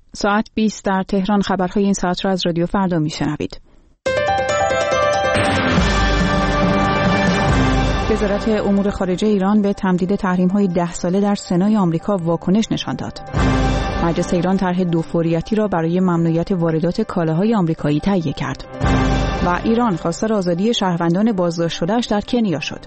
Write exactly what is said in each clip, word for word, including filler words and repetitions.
ساعت بیست در تهران. خبرهای این ساعت را از رادیو فردا میشنوید. وزارت امور خارجه ایران به تمدید تحریم‌های ده ساله در سنای آمریکا واکنش نشان داد. مجلس ایران طرح دو فوریتی را برای ممنوعیت واردات کالاهای آمریکایی تهیه کرد. و ایران خواستار آزادی شهروندان بازداشت شده‌اش در کنیا شد.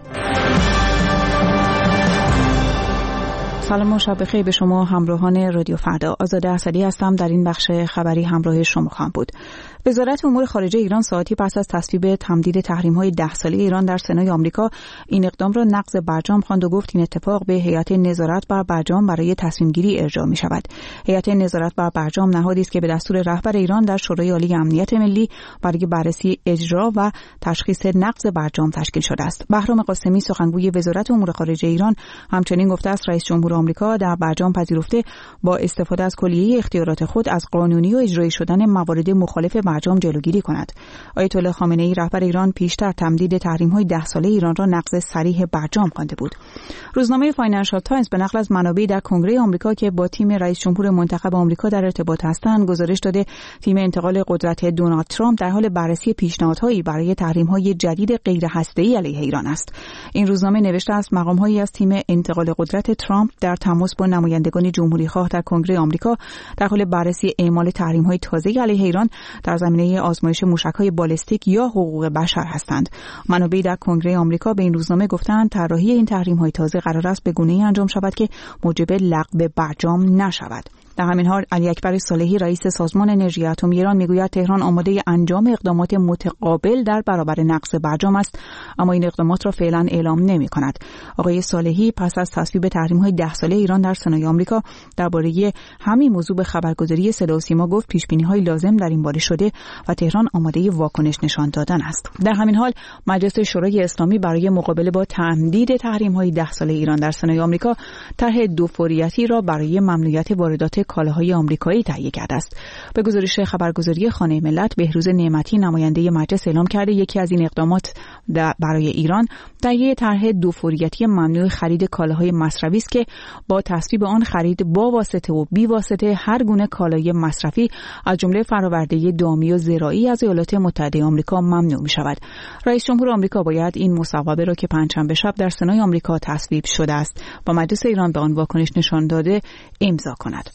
سلام و شب بخیر به شما همراهان رادیو فردا. آزاده اسدی هستم. در این بخش خبری همراه شما خواهم بود. وزارت امور خارجه ایران ساعتی پس از تصویب تمدید تحریم‌های ده ساله ایران در سنای آمریکا این اقدام را نقض برجام خواند و گفت این اتفاق به هیئت نظارت بر برجام برای تصمیم گیری ارجاع می شود. هیئت نظارت بر برجام نهادی است که به دستور رهبر ایران در شورای عالی امنیت ملی برای بررسی اجرا و تشخیص نقض برجام تشکیل شده است. بهرام قاسمی سخنگوی وزارت امور خارجه ایران همچنین گفته است رئیس جمهور آمریکا در برجام پذیرفته با استفاده از کلیه اختیارات خود از قانونی و اجرایی شدن موارد مخالف برجام جلوگیری کند. آیت الله خامنه ای رهبر ایران پیشتر تمدید تحریم‌های ده ساله ایران را نقض صریح برجام خوانده بود. روزنامه فاینانشال تایمز به نقل از منابعی در کنگره آمریکا که با تیم رئیس جمهور منتخب آمریکا در ارتباط هستند گزارش داده تیم انتقال قدرت دونالد ترامپ در حال بررسی پیشنهادهایی برای تحریم‌های جدید غیر هسته‌ای علیه ایران است. این روزنامه نوشته است مقام‌هایی از تیم انتقال قدرت ترامپ در تماس با نمایندگان جمهوری‌خواه در کنگره آمریکا در حال بررسی اعمال تحریم‌های تازه علیه ایران در زمینه آزمایش موشک‌های بالستیک یا حقوق بشر هستند. منابعی در کنگره آمریکا به این روزنامه گفتند طراحی این تحریم‌های تازه قرار است به گونه‌ای انجام شود که موجب لغو برجام نشود. در همین حال علی اکبر صالحی رئیس سازمان انرژی اتمی ایران میگوید تهران آماده انجام اقدامات متقابل در برابر نقض برجام است اما این اقدامات را فعلا اعلام نمی‌کند. آقای صالحی پس از تصویب تحریم‌های ده ساله ایران در سنای آمریکا درباره همین موضوع به خبرگزاری صدا و سیما گفت پیش‌بینی‌های لازم در این باره شده و تهران آماده واکنش نشان دادن است. در همین حال مجلس شورای اسلامی برای مقابله با تمدید تحریم‌های ده ساله ایران در سنای آمریکا طرح دو فوریتی را برای ممنوعیت واردات کالاهای آمریکایی تهیه کرده است. به گزارش خبرگزاری خانه ملت بهروز نعمتی نماینده مجلس اعلام کرده یکی از این اقدامات برای ایران تهیه طرح دو فوریتی ممنوع خرید کالاهای مصرفی است که با تصویب آن خرید با واسطه و بی واسطه هر گونه کالای مصرفی از جمله فرآورده دامی و زراعی از ایالات متحده آمریکا ممنوع می شود. رئیس جمهور آمریکا باید این مصوبه را که پنجشنبه شب در سنای آمریکا تصویب شده است و مجلس ایران به آن واکنش نشان داده امضا کند.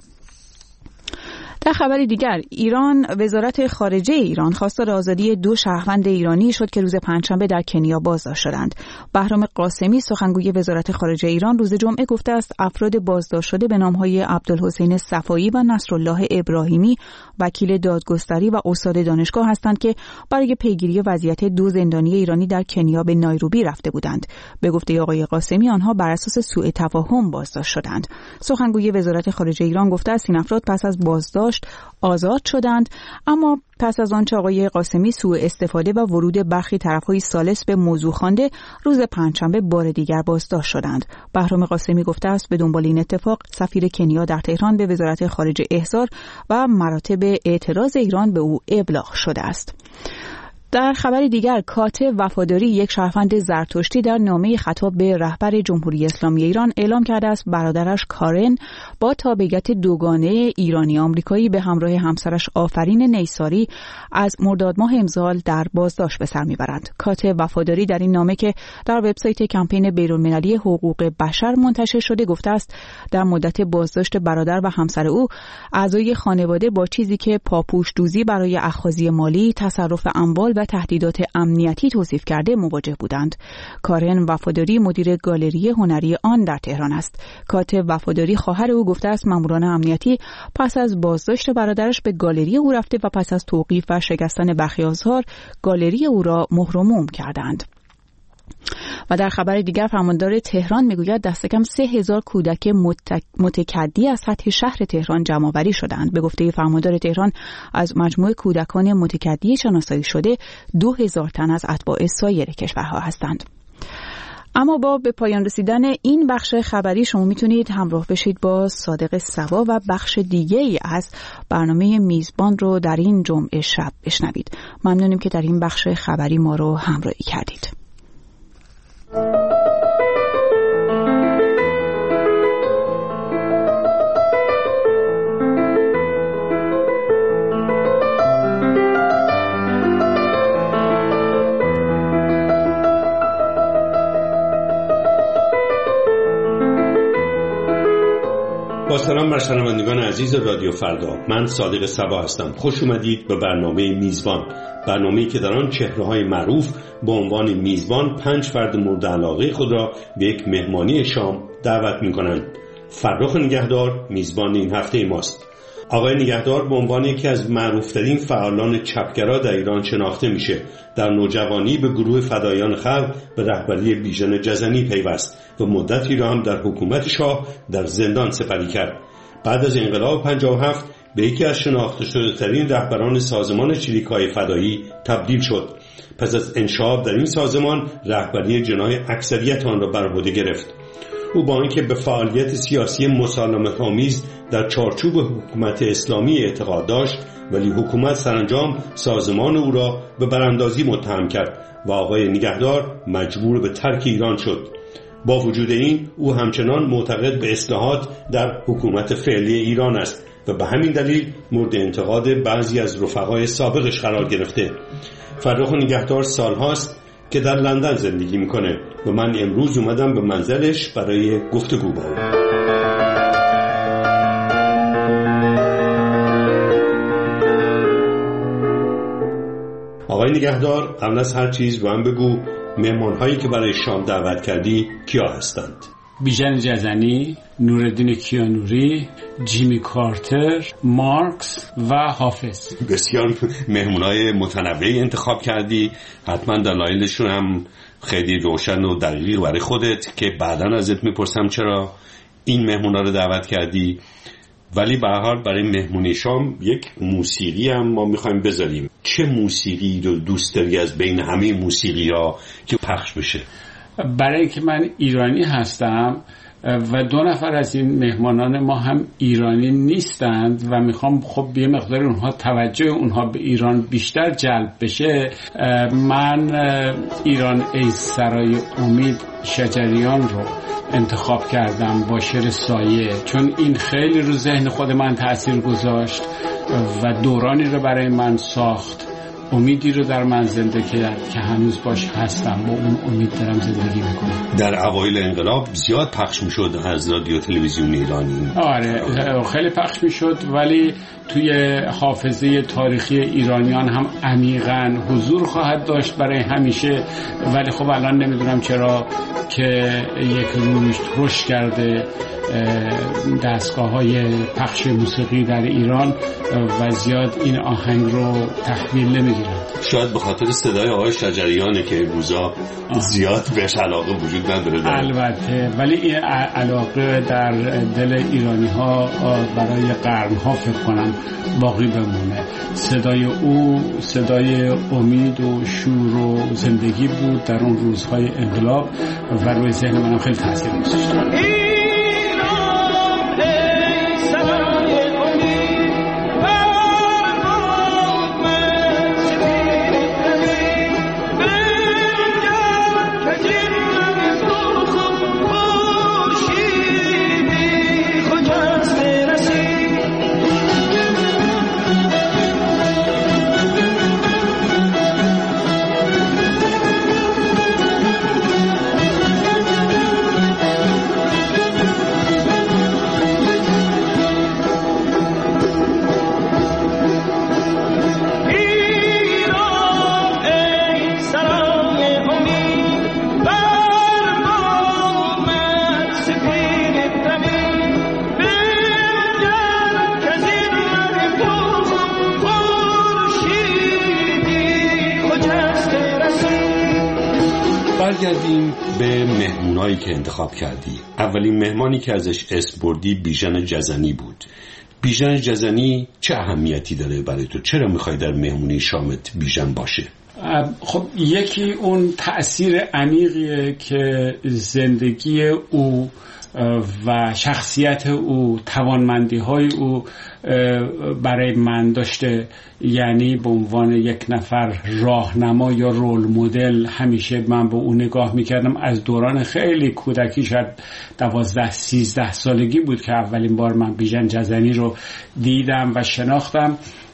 در خبری دیگر ایران وزارت خارجه ایران خواستار آزادی دو شهروند ایرانی شد که روز پنجشنبه در کنیا بازداشت شدند. بهرام قاسمی سخنگوی وزارت خارجه ایران روز جمعه گفته است افراد بازداشت شده به نام‌های عبدالحسین صفایی و نصرالله ابراهیمی وکیل دادگستری و استاد دانشگاه هستند که برای پیگیری وضعیت دو زندانی ایرانی در کنیا به نایروبی رفته بودند. به گفته آقای قاسمی آنها بر اساس سوء تفاهم بازداشت شدند. سخنگوی وزارت خارجه ایران گفته است این افراد پس از بازداشت آزاد شدند اما پس از آنچه آقای قاسمی سوء استفاده و ورود برخی طرف‌های ثالث به موضوع خوانده روز پنجشنبه بار دیگر بازداشت شدند. بهرام قاسمی گفته است به دنبال این اتفاق سفیر کنیا در تهران به وزارت خارجه احضار و مراتب اعتراض ایران به او ابلاغ شده است. در خبر دیگر کاتب وفاداری یک شهروند زرتشتی در نامه خطاب به رهبر جمهوری اسلامی ایران اعلام کرده است برادرش کارن با تابعیت دوگانه ایرانی آمریکایی به همراه همسرش آفرین نیساری از مرداد ماه امسال در بازداشت به سر میبرند. کاتب وفاداری در این نامه که در وبسایت کمپین بین‌المللی حقوق بشر منتشر شده گفته است در مدت بازداشت برادر و همسر او اعضای خانواده با چیزی که پاپوش دوزی برای اخاذی مالی، تصرف اموال و تهدیدات امنیتی توصیف کرده مواجه بودند. کارن وفاداری مدیر گالری هنری آن در تهران است. کاتب وفاداری خواهر او گفته است ماموران امنیتی پس از بازداشت برادرش به گالری او رفته و پس از توقیف و شکستن برخی آثار گالری او را مهر و موم کردند. و در خبر دیگر فرماندار تهران میگوید دست کم سه هزار کودک متکدی از سطح شهر تهران جمع‌آوری شدند. به گفته فرماندار تهران از مجموع کودکان متکدی شناسایی شده دو هزار تن از اتباع سایر کشورها هستند. اما با به پایان رسیدن این بخش خبری شما میتونید همراه بشید با صادق صبا و بخش دیگه ای از برنامه میزبان رو در این جمعه شب بشنوید. ممنونیم که در این بخش خبری ما رو همراهی کردید. سلام بر شنوندگان عزیز رادیو فردا. من صادق صبا هستم. خوش اومدید به برنامه میزبان، برنامه‌ای که در آن چهره‌های معروف با عنوان میزبان پنج فرد مورد علاقه خود را به یک مهمانی شام دعوت می‌کنند. فرخ نگهدار میزبان این هفته ماست. آقای نگهدار به عنوان یکی از معروف‌ترین فعالان چپگرا در ایران شناخته میشه. در نوجوانی به گروه فدایان خلق به رهبری بیژن جزنی پیوست و مدتی را هم در حکومت شاه در زندان سپری کرد. بعد از انقلاب پنجاه و هفت به یکی از شناخته شده ترین رهبران سازمان چریک‌های فدایی تبدیل شد. پس از انشعاب در این سازمان رهبری جناح اکثریت آن را بر عهده گرفت. او با اینکه به فعالیت سیاسی مسالمت‌آمیز در چارچوب حکومت اسلامی اعتقاد داشت، ولی حکومت سرانجام سازمان او را به براندازی متهم کرد و آقای نگهدار مجبور به ترک ایران شد. با وجود این او همچنان معتقد به اصلاحات در حکومت فعلی ایران است و به همین دلیل مورد انتقاد بعضی از رفقای سابقش قرار گرفته. فرخ نگهدار سالهاست که در لندن زندگی میکنه و من امروز اومدم به منزلش برای گفتگو با او. آقای نگهدار، قبل از هر چیز به من بگو مهمان‌هایی که برای شام دعوت کردی کیا هستند؟ بیژن جزنی، نورالدین کیانوری، جیمی کارتر، مارکس و حافظ. بسیار مهمونای متنوعی انتخاب کردی. حتما دلایلشون هم خیلی روشن و دقیق برای خودت که بعداً ازت میپرسم چرا این مهمونا رو دعوت کردی. ولی به هر حال برای مهمونی شام یک موسیقی هم ما میخوایم بذاریم. چه موسیقی رو دوست داری از بین همه موسیقی ها که پخش بشه؟ برای که من ایرانی هستم و دو نفر از این مهمانان ما هم ایرانی نیستند و میخوام خب یه مقدار اونها توجه اونها به ایران بیشتر جلب بشه، من ایران ای سرای امید شجریان رو انتخاب کردم با شعر سایه، چون این خیلی رو ذهن خود من تأثیر گذاشت و دورانی رو برای من ساخت، امیدی رو در من زنده کرد که هنوز باش هستم، با اون امید دارم زندگی میکنم. در اوایل انقلاب زیاد پخش میشد از رادیو تلویزیون ایرانی. آره خیلی پخش میشد، ولی توی حافظه تاریخی ایرانیان هم عمیقاً حضور خواهد داشت برای همیشه. ولی خب الان نمیدونم چرا که یک روز رشد کرده دستگاه های پخش موسیقی در ایران و زیاد این آهنگ رو تحویل نمیگیرن. شاید به خاطر صدای آقای شجریانه که روزا زیاد بهش علاقه وجود نداره داره. البته، ولی این علاقه در دل ایرانی ها برای قرن ها فکر کنم باقی بمونه. صدای او صدای امید و شور و زندگی بود در اون روزهای انقلاب و روی ذهن منم خیلی تاثیر گذاشت. برگردیم به مهمونایی که انتخاب کردی. اولین مهمانی که ازش اسم بردی بیژن جزنی بود. بیژن جزنی چه اهمیتی داره برای تو؟ چرا میخوای در مهمونی شامت بیژن باشه؟ خب یکی اون تأثیر عمیقیه که زندگی او و شخصیت او، توانمندی های او برای من داشته. یعنی به عنوان یک نفر راهنما یا رول مدل همیشه من به اون نگاه میکردم. از دوران خیلی کودکی، شاید دوازده سیزده سالگی بود که اولین بار من بیژن جزنی رو دیدم و شناختم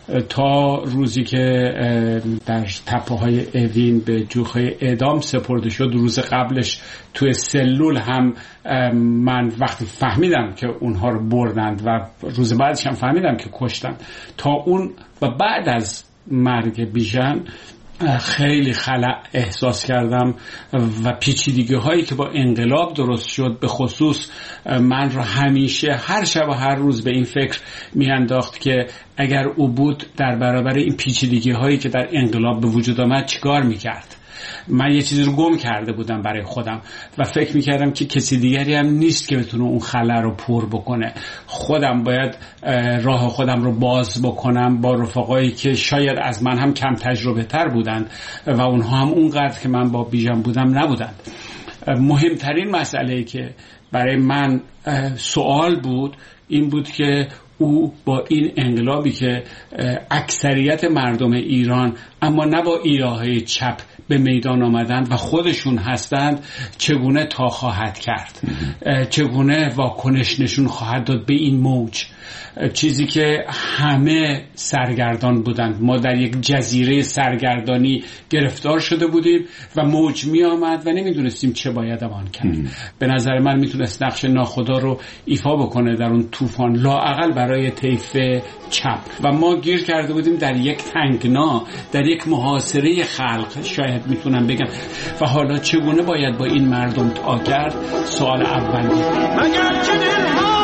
تا روزی که در تپه‌های اوین به جوخه اعدام سپرده شد. روز قبلش توی سلول هم من وقتی فهمیدم که اونها رو بردند و روز بعدش هم فهمیدم که کشتن، تا اون و بعد از مرگ بیژن خیلی خلأ احساس کردم و پیچیدگی هایی که با انقلاب درست شد به خصوص من رو همیشه هر شب و هر روز به این فکر میانداخت که اگر او بود در برابر این پیچیدگی هایی که در انقلاب به وجود آمد چیکار میکرد. من یه چیزی رو گم کرده بودم برای خودم و فکر میکردم که کسی دیگری هم نیست که بتونه اون خلا رو پر بکنه. خودم باید راه خودم رو باز بکنم با رفقایی که شاید از من هم کم تجربه تر بودند و اونها هم اونقدر که من با بیژن بودم نبودند. مهمترین مسئله‌ای که برای من سوال بود این بود که او با این انقلابی که اکثریت مردم ایران اما نه با ایده‌های چپ به میدان آمدند و خودشون هستند چگونه تا خواهد کرد، چگونه واکنش نشون خواهد داد به این موج، چیزی که همه سرگردان بودند. ما در یک جزیره سرگردانی گرفتار شده بودیم و موج می آمد و نمیدونستیم چه باید آن کرد. به نظر من میتونست نقش ناخدا رو ایفا بکنه در اون طوفان، لااقل برای طیف چپ، و ما گیر کرده بودیم در یک تنگنا، در یک محاصره خلق شاید میتونم بگم. و حالا چگونه باید با این مردم تا کرد؟ سوال اول بود. اگر که دلها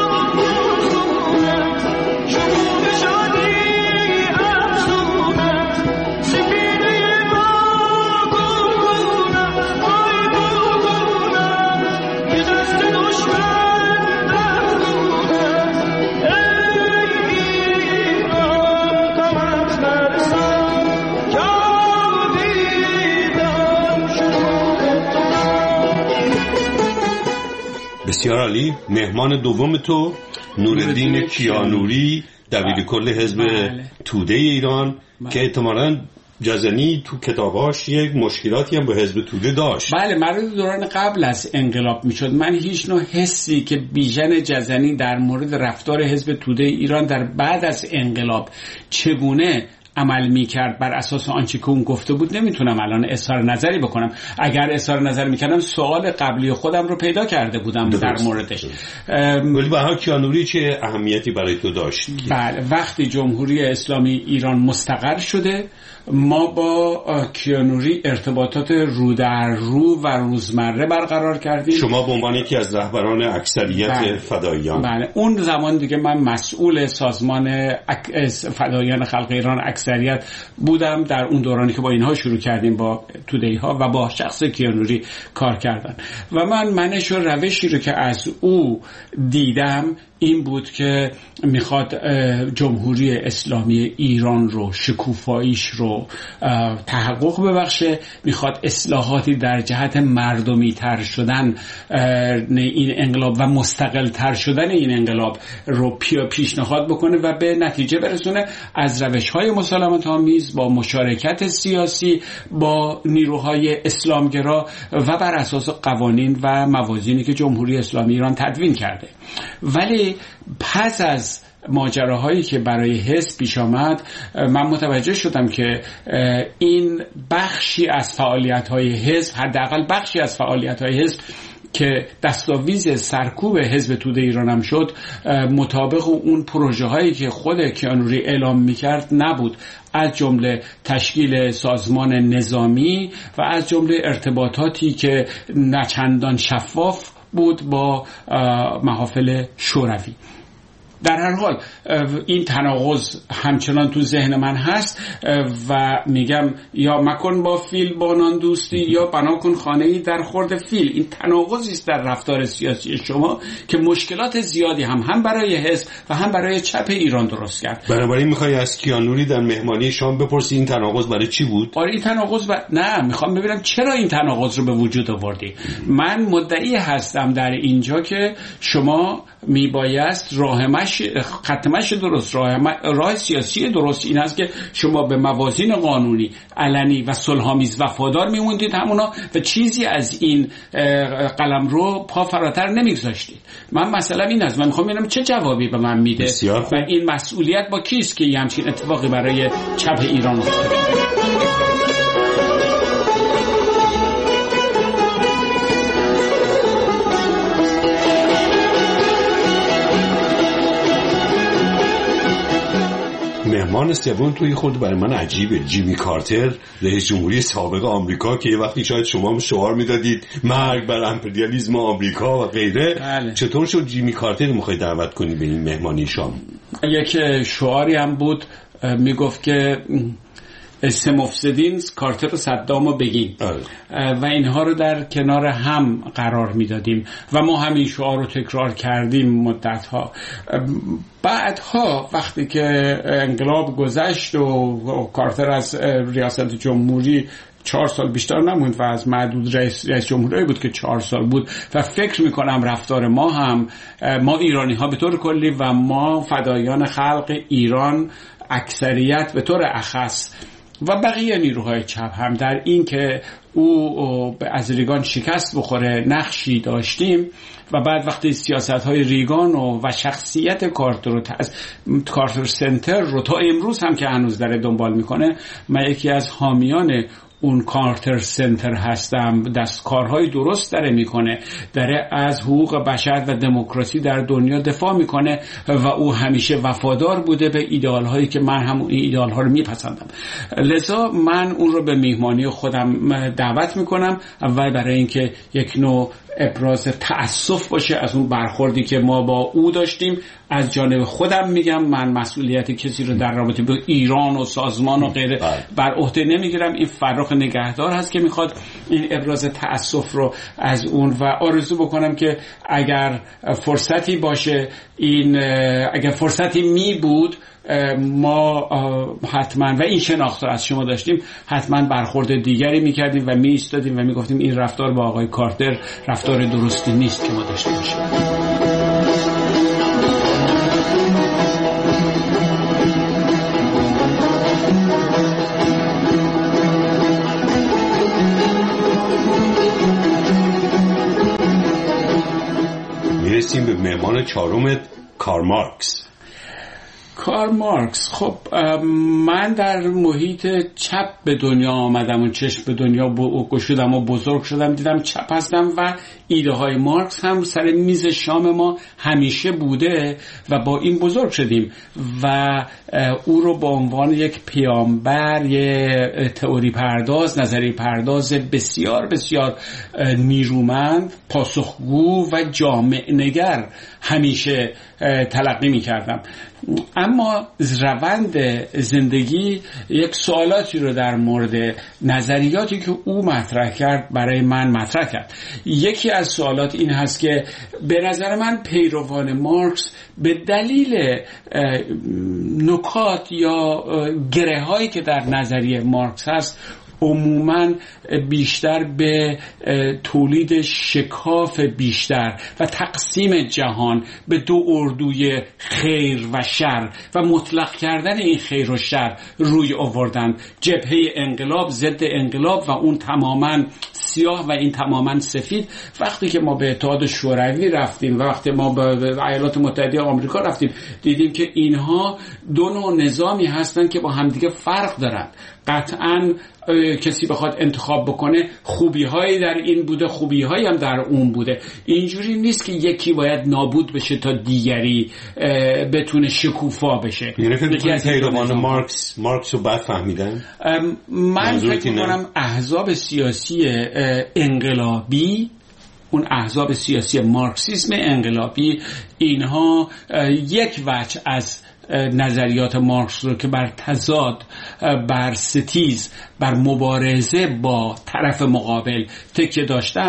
بسیار عالی. مهمان دوم تو نورالدین کیانوری، دبیر کل حزب توده ایران، بله. که احتمالاً جزنی تو کتاباش یک مشکلاتی هم با حزب توده داشت. بله، مربوط دوران قبل از انقلاب میشد. من هیچ نوع حسی که بیژن جزنی در مورد رفتار حزب توده ایران در بعد از انقلاب چگونه عمل میکرد بر اساس آنچه که اون گفته بود نمیتونم الان اظهار نظری بکنم. اگر اظهار نظر میکردم سوال قبلی خودم رو پیدا کرده بودم درست. در موردش. ولی به هر کیانوری چه اهمیتی برای تو داشت؟ بله، وقتی جمهوری اسلامی ایران مستقر شده ما با کیانوری ارتباطات رو در رو و روزمره برقرار کردیم. شما به عنوان یکی از رهبران اکثریت بله. فداییان. بله، اون زمان دیگه من مسئول سازمان اک... فداییان خلق ایران اکثریت بودم در اون دورانی که با اینها شروع کردیم با توده‌ای ها و با شخص کیانوری کار کردن. و من منش و روشی رو که از او دیدم این بود که میخواد جمهوری اسلامی ایران رو، شکوفاییش رو تحقق ببخشه، میخواد اصلاحاتی در جهت مردمی تر شدن این انقلاب و مستقل تر شدن این انقلاب رو پیشنهاد بکنه و به نتیجه برسونه از روش‌های مسالمت آمیز با مشارکت سیاسی با نیروهای اسلامگرا و بر اساس قوانین و موازینی که جمهوری اسلامی ایران تدوین کرده. ولی پس از ماجراهایی که برای حزب پیش آمد من متوجه شدم که این بخشی از فعالیت‌های حزب، حداقل بخشی از فعالیت‌های حزب که دستاویز سرکوب حزب توده ایران هم شد، مطابق اون پروژه هایی که خود کیانوری اعلام میکرد نبود، از جمله تشکیل سازمان نظامی و از جمله ارتباطاتی که نچندان شفاف بود با محافل شوروی. در هر حال این تناقض همچنان تو ذهن من هست و میگم یا مکن با فیل بانان دوستی یا بنا کن خانه‌ای در خورد فیل. این تناقضی است در رفتار سیاسی شما که مشکلات زیادی هم هم برای حزب و هم برای چپ ایران درست کرد. بنابراین میخوای از کیانوری در مهمانی شام بپرسی این تناقض برای چی بود؟ آره این تناقض ب... نه میخوام ببینم چرا این تناقض رو به وجود آوردی. من مدعی هستم در اینجا که شما میبایست راه مشی خط مشی درست، راه راه سیاسی درست این است که شما به موازین قانونی علنی و صلح‌آمیز وفادار میموندید همونا و چیزی از این قلمرو پا فراتر نمیگذاشتید. من مثلا این است، من میخوام ببینم چه جوابی به من میده و این مسئولیت با کیست که همچین اتفاقی برای چپ ایران افتاده. مهمان سوم توی خود برای من عجیبه، جیمی کارتر، رئیس جمهوری سابق آمریکا که یه وقتی شاید شما هم شعار میدادید مرگ بر امپریالیسم آمریکا و غیره. بله. چطور شد جیمی کارتر میخوای دعوت کنی به این مهمانی شام؟ یک شعاری هم بود میگفت که اسم مفسدین کارتر و صدام و بگین و اینها رو در کنار هم قرار میدادیم و ما همین شعار رو تکرار کردیم مدتها. بعدها وقتی که انقلاب گذشت و کارتر از ریاست جمهوری چهار سال بیشتر نموند و از معدود رئیس, رئیس جمهوری بود که چهار سال بود و فکر میکنم رفتار ما هم، ما ایرانی ها به طور کلی و ما فدایان خلق ایران اکثریت به طور اخص و بقیه نیروهای چپ هم در این که او از ریگان شکست بخوره نقشی داشتیم و بعد وقتی سیاست‌های ریگان و, و شخصیت کارتر رو کارتر سنتر رو تا امروز هم که هنوز داره دنبال میکنه، من یکی از حامیان اون کارتر سنتر هستم. دستکارهای درست داره میکنه، داره از حقوق بشر و دموکراسی در دنیا دفاع میکنه و او همیشه وفادار بوده به ایدئال هایی که من هم این ایدئال ها رو میپسندم. لذا من اون رو به میهمانی خودم دعوت میکنم، اول برای اینکه یک نوع ابراز تأسف باشه از اون برخوردی که ما با او داشتیم. از جانب خودم میگم من مسئولیت کسی رو در رابطه با ایران و سازمان و غیره بر عهده نمیگیرم. این فرخ نگهدار هست که میخواد این ابراز تأسف رو از اون و آرزو بکنم که اگر فرصتی باشه، این اگر فرصتی می بود ما حتما و این شناخت رو از شما داشتیم حتما برخورد دیگری میکردیم و می ایستادیم و میگفتیم این رفتار با آقای کارتر رفتار درستی نیست که ما داشته باشیم. میرسیم به مهمان چهارم، کارل مارکس. کارل مارکس، خب من در محیط چپ به دنیا آمدم و چشم به دنیا گشودم و بزرگ شدم، دیدم چپ هستم و ایده های مارکس هم سر میز شام ما همیشه بوده و با این بزرگ شدیم و او رو به عنوان یک پیامبر، یک تئوری پرداز، نظری پرداز بسیار بسیار نیرومند، پاسخگو و جامع نگر همیشه تلقی می کردم. اما روند زندگی یک سوالاتی رو در مورد نظریاتی که او مطرح کرد برای من مطرح کرد. یکی از سوالات این هست که به نظر من پیروان مارکس به دلیل نکات یا گره هایی که در نظریه مارکس هست عموماً بیشتر به تولید شکاف بیشتر و تقسیم جهان به دو اردوی خیر و شر و مطلق کردن این خیر و شر روی آوردن. جبهه انقلاب ضد انقلاب و اون تماماً سیاه و این تماماً سفید. وقتی که ما به اتحاد شوروی رفتیم و وقتی ما به ایالات متحده آمریکا رفتیم دیدیم که اینها دو نوع نظامی هستند که با همدیگه فرق دارند. قطعاً کسی بخواد انتخاب بکنه خوبی هایی در این بوده، خوبی هایی هم در اون بوده. اینجوری نیست که یکی باید نابود بشه تا دیگری بتونه شکوفا بشه. یعنی فکر پیروان مارکس مارکس رو بعد فهمیدن؟ من فکر می‌کنم احزاب سیاسی انقلابی، اون احزاب سیاسی مارکسیسم انقلابی، اینها یک وجه از نظریات مارکس رو که بر تضاد، بر ستیز، بر مبارزه با طرف مقابل تکیه داشتند،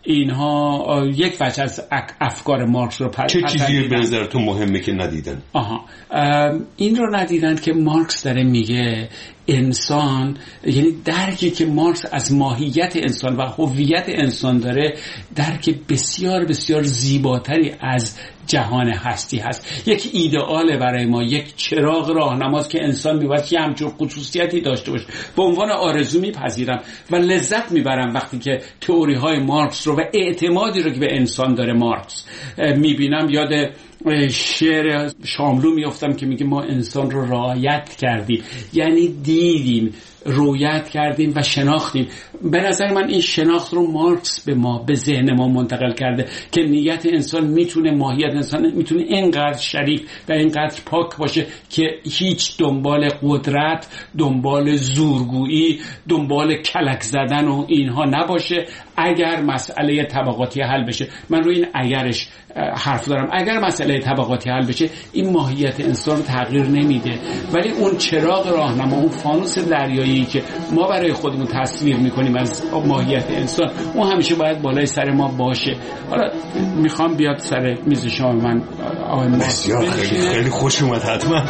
اینها یک وجه از افکار مارکس رو چه چیزی به نظرتون مهمه که ندیدن؟ آها این رو ندیدن که مارکس داره میگه انسان، یعنی درکی که مارکس از ماهیت انسان و هویت انسان داره درک بسیار بسیار زیباتری از جهان هستی هست. یک ایدئال برای ما، یک چراغ راهنماست که انسان می‌باید که همچون خصوصیتی داشته باشه. به عنوان آرزو میپذیرم و لذت میبرم وقتی که تئوری های مارکس رو و اعتمادی رو که به انسان داره مارکس میبینم. یاد شعر شاملو میافتم که میگه ما انسان رو رعایت کردیم، یعنی دیدیم، رویت کردیم و شناختیم. به نظر من این شناخت رو مارکس به ما، به ذهن ما منتقل کرده که نیت انسان میتونه، ماهیت انسان میتونه اینقدر شریف و اینقدر پاک باشه که هیچ دنبال قدرت، دنبال زورگویی، دنبال کلک زدن و اینها نباشه اگر مسئله طبقاتی حل بشه. من روی این اگرش حرف دارم. اگر مسئله طبقاتی حل بشه این ماهیت انسان رو تغییر نمیده، ولی اون چراغ راهنما، اون فانوس دریایی که ما برای خودمون تصویر میکنیم از ماهیت انسان، اون همیشه باید بالای سر ما باشه. حالا میخوام بیاد سر میز شام من آقای مارکس. بسیار خیلی خیلی خوش اومد. حتما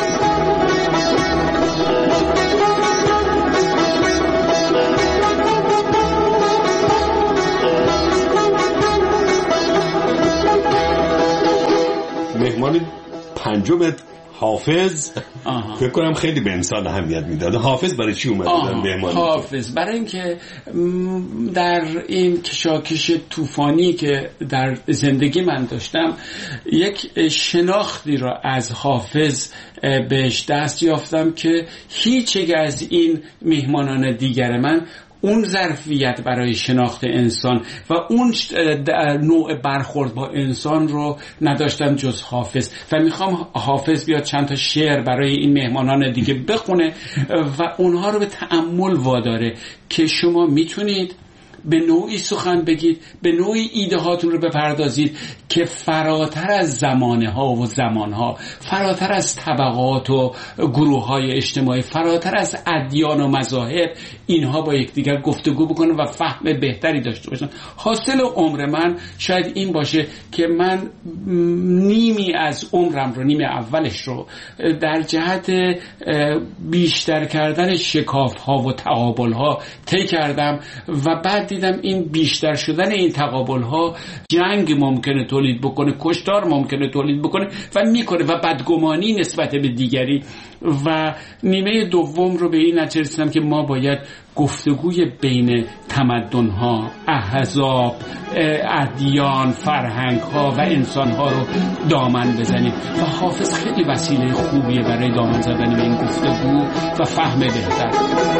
مهمان پنجم حافظ فکر کنم خیلی به انسان اهمیت میداد. حافظ برای چی اومد بودن مهمان؟ حافظ برای اینکه در این کشاکش طوفانی که در زندگی من داشتم یک شناختی را از حافظ بهش دست یافتم که هیچ یک از این مهمانان دیگر من اون ظرفیت برای شناخت انسان و اون نوع برخورد با انسان رو نداشتم جز حافظ. و میخوام حافظ بیاد چند تا شعر برای این مهمانان دیگه بخونه و اونها رو به تأمل واداره که شما میتونید به نوعی سخن بگید، به نوعی ایده هاتون رو بپردازید که فراتر از زمانه ها و زمان ها، فراتر از طبقات و گروه های اجتماعی، فراتر از ادیان و مذاهب، اینها با یکدیگر گفتگو بکنن و فهم بهتری داشته باشن. حاصل عمر من شاید این باشه که من نیمی از عمرم رو، نیمی اولش رو در جهت بیشتر کردن شکاف ها و تقابل ها طی کردم و بعد دیدم این بیشتر شدن این تقابل ها جنگ ممکنه تولید بکنه، کشتار ممکنه تولید بکنه و میکنه و بدگمانی نسبت به دیگری. و نیمه دوم رو به این نتیجه رسیدم که ما باید گفتگوی بین تمدن‌ها، احزاب، ادیان، فرهنگ‌ها و انسان‌ها رو دامن بزنیم و حافظ خیلی وسیله خوبیه برای دامن زدن به این گفتگو و فهم بهتر.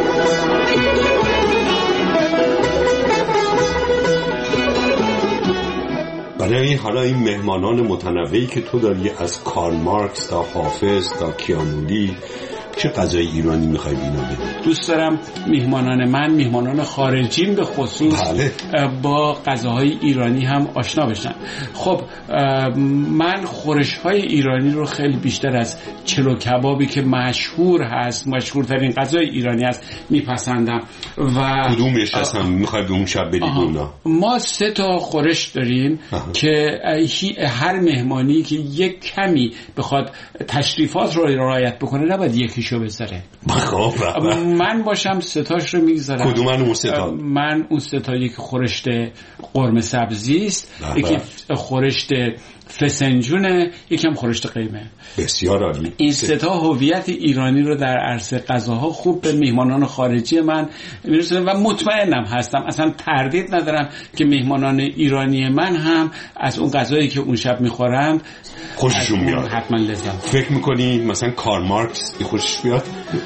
برای حالا این مهمانان متنوعی که تو داری، از کارل مارکس تا حافظ تا کیانوری، چه غذای ایرانی میخوای بینا بدی؟ دوست دارم میهمانان من، میهمانان خارجیم به خصوص، بله، با غذاهای ایرانی هم آشنا بشن. خب من خورش‌های ایرانی رو خیلی بیشتر از چلو کبابی که مشهور هست، مشهورترین غذای ایرانی هست، میپسندم. و کدومش اصلا میخوای به اون شب بدی اونا؟ ما سه تا خورش داریم آها. که هر مهمانی که یک کمی بخواد تشریفات رو رعایت بکنه نباید یکیشو بذاره. من باشم ستاش رو میگذارم. کدوم من اون ستا؟ من اون ستا یک خورشت قرمه سبزی است، یکی خورشت فسنجونه، یکم خورشت قیمه. بسیار عالی. این ستا هویت ایرانی رو در عرصه غذاها خوب به میهمانان خارجی من میرسونه و مطمئنم هستم، اصلا تردید ندارم که میهمانان ایرانی من هم از اون غذایی که اون شب میخورند خوششون میاد. حتما لذت. فکر میکنی مثلا کارل مارکس خوشش بیاد؟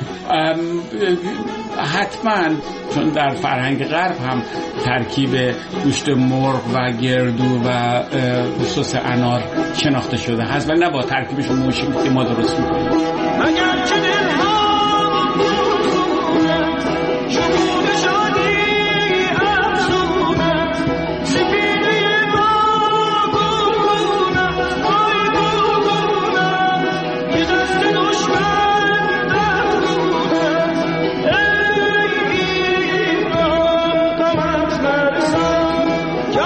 حتما، چون در فرهنگ غرب هم ترکیب گوشت مرغ و گردو و سس انار شناخته شده هست، ولی نه با ترکیبش موشی که ما درست میکنیم. مگر که دلها شکوه شادی افزونه، سپیده ما گلگونه، آی گلگونه، یه دست دشمن درونه، ای ایران غمت نرسم که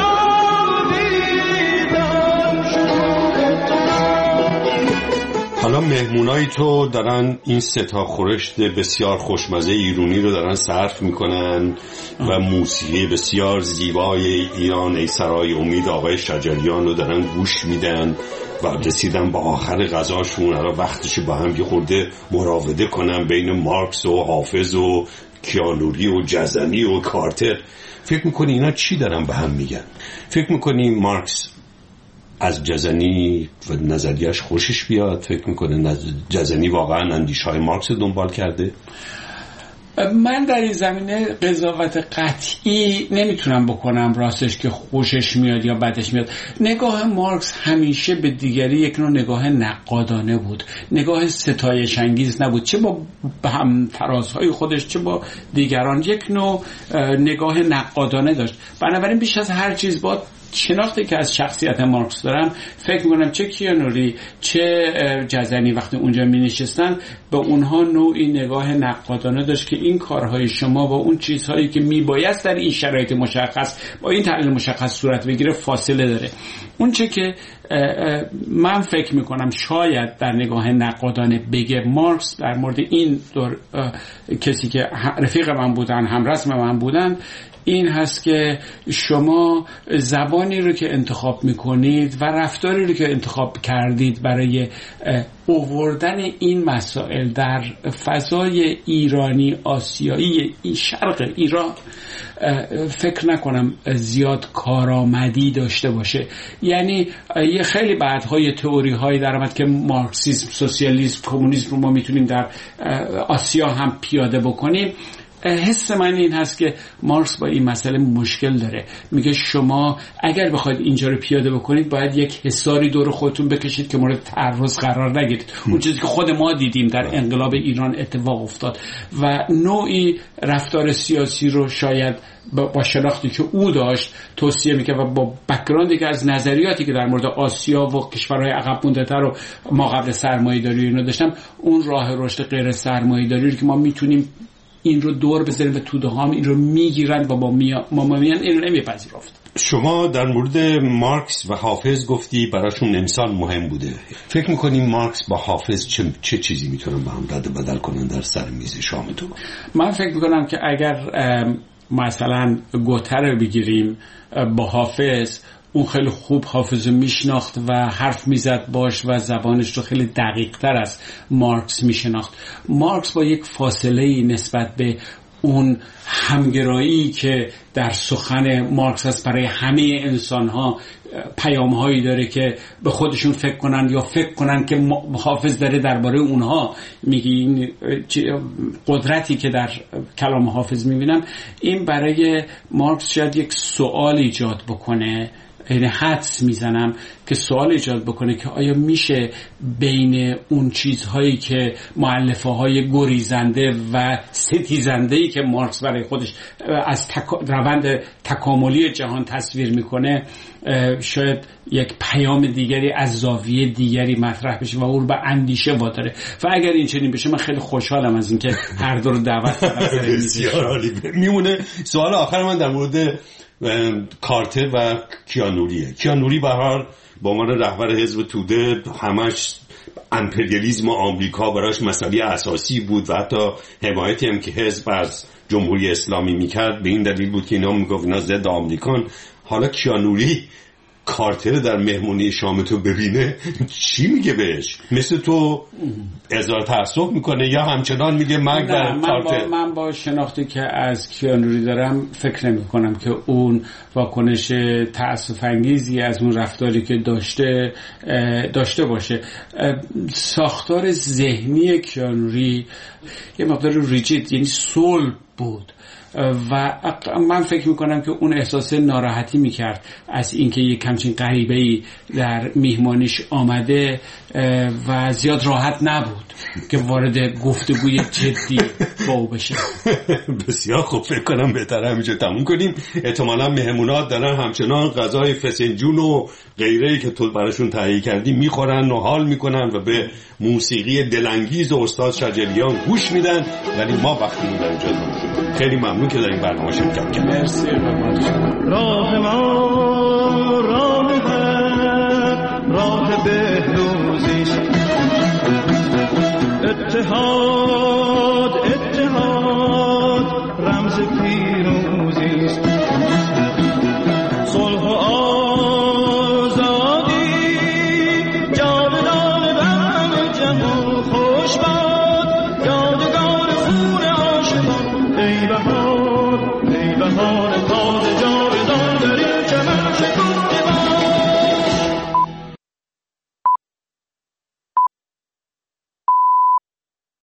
مهمونای تو دارن این سه تا خورشت بسیار خوشمزه ایرانی رو دارن صرف میکنن و موسیقی بسیار زیبای ایران ای سرای امید آقای شجریان رو دارن گوش میدن و رسیدن به آخر غذاشون. الان وقتش با هم یه خورده مراوده کنن بین مارکس و حافظ و کیانوری و جزنی و کارتر. فکر میکنی اینا چی دارن به هم میگن؟ فکر میکنی مارکس از جزنی و نظریش خوشش بیاد؟ فکر میکنه جزنی واقعا اندیش‌های مارکس دنبال کرده؟ من در این زمینه قضاوت قطعی نمیتونم بکنم راستش که خوشش میاد یا بدش میاد. نگاه مارکس همیشه به دیگری یک نوع نگاه نقادانه بود، نگاه ستایش انگیز نبود، چه با هم فرازهای خودش چه با دیگران یک نوع نگاه نقادانه داشت. بنابراین بیش از هر چیز با شناختی که از شخصیت مارکس دارم فکر میکنم چه کیانوری چه جزنی وقتی اونجا می نشستن به اونها نوعی نگاه نقادانه داشت که این کارهای شما با اون چیزهایی که میبایست در این شرایط مشخص با این تحلیل مشخص صورت بگیره فاصله داره. اون چه که من فکر میکنم شاید در نگاه نقادانه بگه مارکس در مورد این دور کسی که رفیق من بودن همرسم من بودن این هست که شما زبانی رو که انتخاب میکنید و رفتاری رو که انتخاب کردید برای آوردن این مسائل در فضای ایرانی آسیایی این شرق ایران فکر نکنم زیاد کارآمدی داشته باشه. یعنی یه خیلی بعدهای تئوری هایی در آمد که مارکسیسم، سوسیالیسم، کمونیسم رو ما میتونیم در آسیا هم پیاده بکنیم. حس من این هست که مارکس با این مسئله مشکل داره. میگه شما اگر بخواید اینجا رو پیاده بکنید باید یک حصاری دور خودتون بکشید که مورد تعرض قرار نگیرید. اون چیزی که خود ما دیدیم در انقلاب ایران اتفاق افتاد و نوعی رفتار سیاسی رو شاید با شناختی که او داشت توصیه میکنه و با بک‌گراندی که از نظریاتی که در مورد آسیا و کشورهای عقب مانده‌تر و ما قبل سرمایه‌داری اینو داشتم، اون راه رشد غیر سرمایه‌داری رو که ما میتونیم این رو دور بذاریم و توده هم این رو میگیرن و با ما میان این رو نمیپذیرفت. شما در مورد مارکس و حافظ گفتی براشون انسان مهم بوده. فکر میکنی مارکس با حافظ چه, چه چیزی میتونن با هم رد بدل کنن در سر میز شامتون؟ من فکر میکنم که اگر مثلا گوتر رو بگیریم با حافظ، اون خیلی خوب حافظ میشناخت و حرف میزد باش و زبانش رو خیلی دقیق تر از مارکس میشناخت. مارکس با یک فاصله نسبت به اون همگرایی که در سخن مارکس هست برای همه انسان ها پیام هایی داره که به خودشون فکر کنن یا فکر کنن که حافظ داره درباره اونها میگه. این قدرتی که در کلام حافظ میبینم این برای مارکس شاید یک سوال ایجاد بکنه، یعنی حدس میزنم که سوال ایجاد بکنه که آیا میشه بین اون چیزهایی که مؤلفه های گریزنده و ستیزنده‌ای که مارکس برای خودش از تک... روند تکاملی جهان تصویر میکنه شاید یک پیام دیگری از زاویه دیگری مطرح بشه و اون به اندیشه واداره. و اگر این چنین بشه من خیلی خوشحالم از اینکه هر دو رو دعوت کردم. بسیار عالی. میمونه سوال آخر من در مورد کارتر و کیانوریه. کیانوری به هر حال با عنوان رهبر حزب توده همش امپریالیسم آمریکا براش مسئله اساسی بود و حتی حمایتی هم که حزب از جمهوری اسلامی میکرد به این دلیل بود که اینا میگفت اینا ضد آمریکان. حالا کیانوری کارتر در مهمونی شام تو ببینه چی میگه بهش؟ مثل تو اظهار تأسف میکنه یا همچنان میگه مرگ بر کارتر؟ من با, من با شناختی که از کیانوری دارم فکر نمی کنم که اون واکنش تأسف انگیزی از اون رفتاری که داشته داشته باشه. ساختار ذهنی کیانوری یه مقدار ریجید، یعنی صلب بود و من فکر میکنم که اون احساس ناراحتی میکرد از اینکه یک همچین غریبه‌ای در میهمانیش آمده و زیاد راحت نبود که وارد گفتگوی جدی با او بشه. بسیار خوب، فکر کنم بهتر همینجا تموم کنیم. احتمالا مهمونات دارن همچنان غذای فسنجون و غیره‌ای که تو براشون تهیه کردی میخورن و حال میکنن و به موسیقی دلانگیز استاد شجریان گوش میدن، ولی ما وقتی در اینجا داریم. خیلی ممنون که در این برنامه شرکت کردید. مرسی. راه ما راه هر راه بهروزی اتحاد